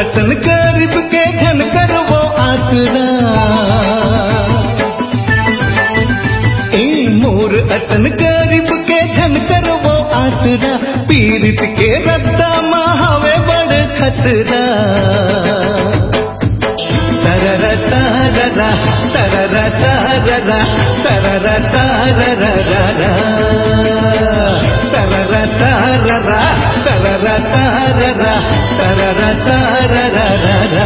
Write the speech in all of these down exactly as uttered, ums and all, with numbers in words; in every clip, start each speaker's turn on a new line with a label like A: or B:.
A: असन गरीब के झनकर वो आसरा, ए मोर असन गरीब के झनकर वो आसरा, पीरित के रद्दा महावे बड़ खतरा। सररा सररा सररा सररा सररा सररा सररा सररा सररा सररा सररा सररा।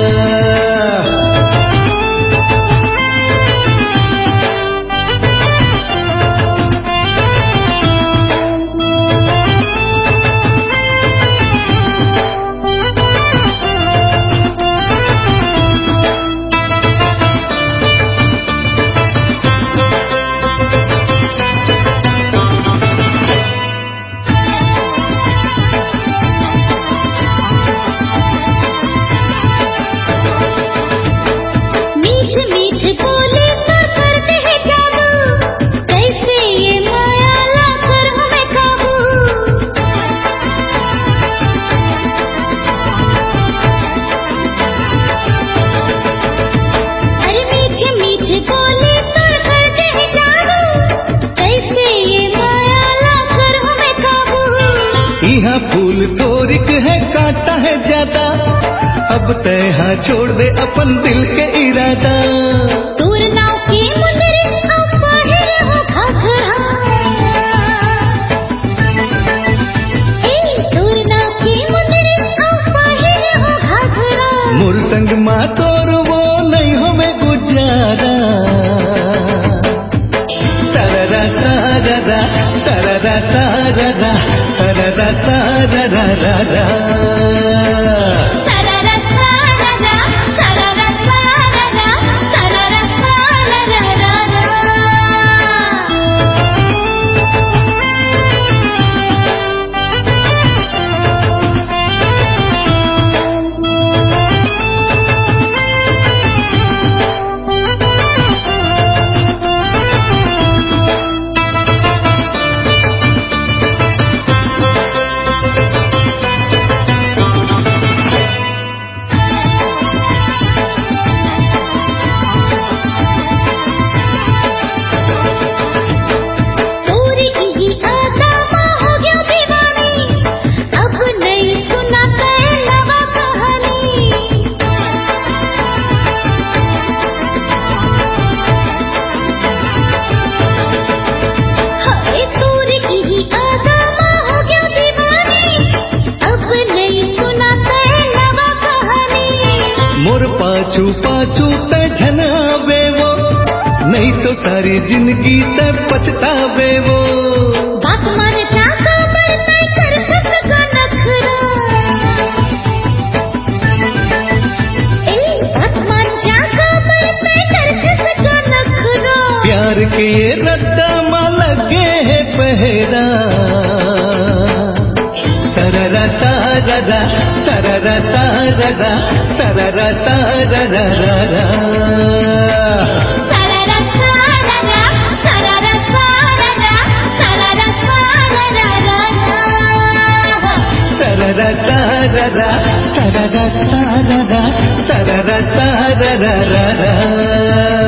A: यहाँ फूल तोरिक है काटा है ज्यादा, अब तय छोड़ दे अपन दिल के इरादा।
B: तोर नाव की मुंदरी अब बाहर हो घाघरा, ए तोर नाव की मुंदरी अब बाहर हो घाघरा।
A: मोर संग माँ तोर वो नहीं हो में गुजारा। सररा सररा सररा सररा सररा सररा सररा पाछू पाछू ते झनावे वो, नहीं तो सारी जिंदगी ते पछतावे वो।
B: बात मान जाता पर मैं कर सकता नखरा, ए बात मान जाता पर मैं कर सकता नखरा।
A: प्यार के ये रद्दा मां लगे है पहरा। सररा सररा सररा सररा सररा सररा सररा सररा सररा सररा सररा सररा सररा सररा।